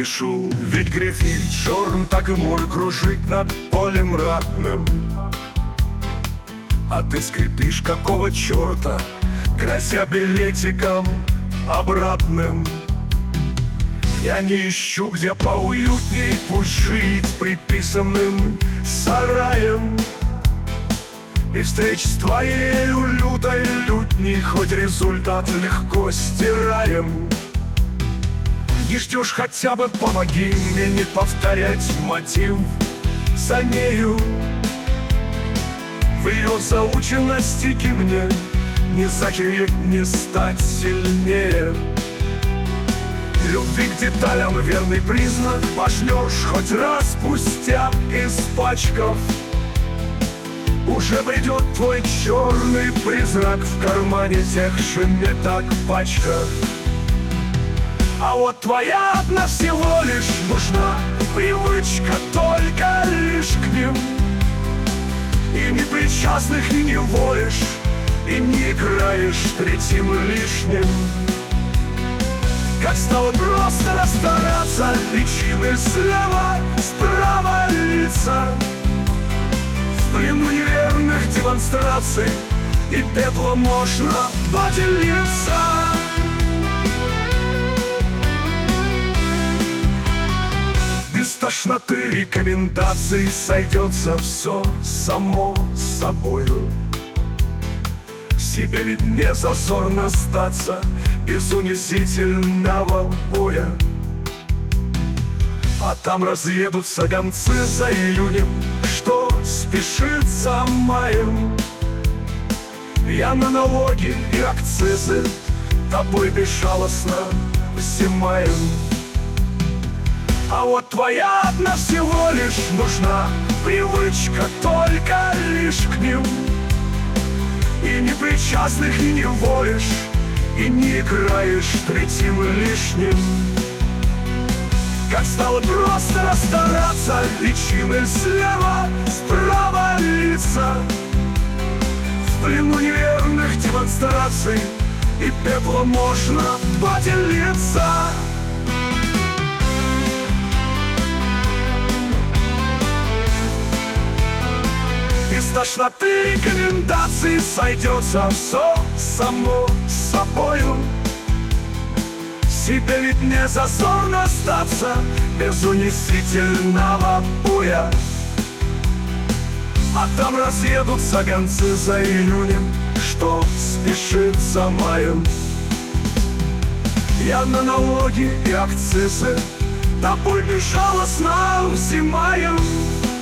спешу, ведь грифель черн так и мой кружит над полем ратным. А ты скрипишь, какого черта, грозя билетиком обратным. Я не ищу, где поуютней пусть жить приписанным сараем. И встреч с твоей лютой лютней хоть результат легко стираем. Не ждешь, хотя бы помоги мне не повторять мотив за нею. В ее заученности мне не захереть, не стать сильнее. Любви к деталям верный признак, пошлешь хоть раз пустяк испачкав. Уже придет твой черный призрак в кармане тех же меток пачка. А вот твоя одна всего лишь нужна привычка только лишь к ним. И непричастных не волишь, и не играешь третьим лишним. Как стало просто расстараться, личины слева, справа лица. В плену неверных демонстраций и пеплом можно поделиться. Без тошноты рекомендаций сойдется все само собою. Себе ведь не зазорно статься без унизительного боя. А там разъедутся гонцы за июнем, что спешит за маем. Я на налоги и акцизы тобой безжалостно взимаем. А вот твоя одна всего лишь нужна привычка только лишь к ним. И непричастных и не волишь, и не играешь третьим лишним. Как стало просто расстараться, личины слева, справа лица. В плену неверных демонстраций и пеплом можно поделиться. Без тошноты рекомендаций сойдется все само собою. Себе ведь не зазорно остаться без унизительного буя. А там разъедутся гонцы за июнем, что спешит за маем. Я на налоги и акцизы тобой безжалостно взимаем.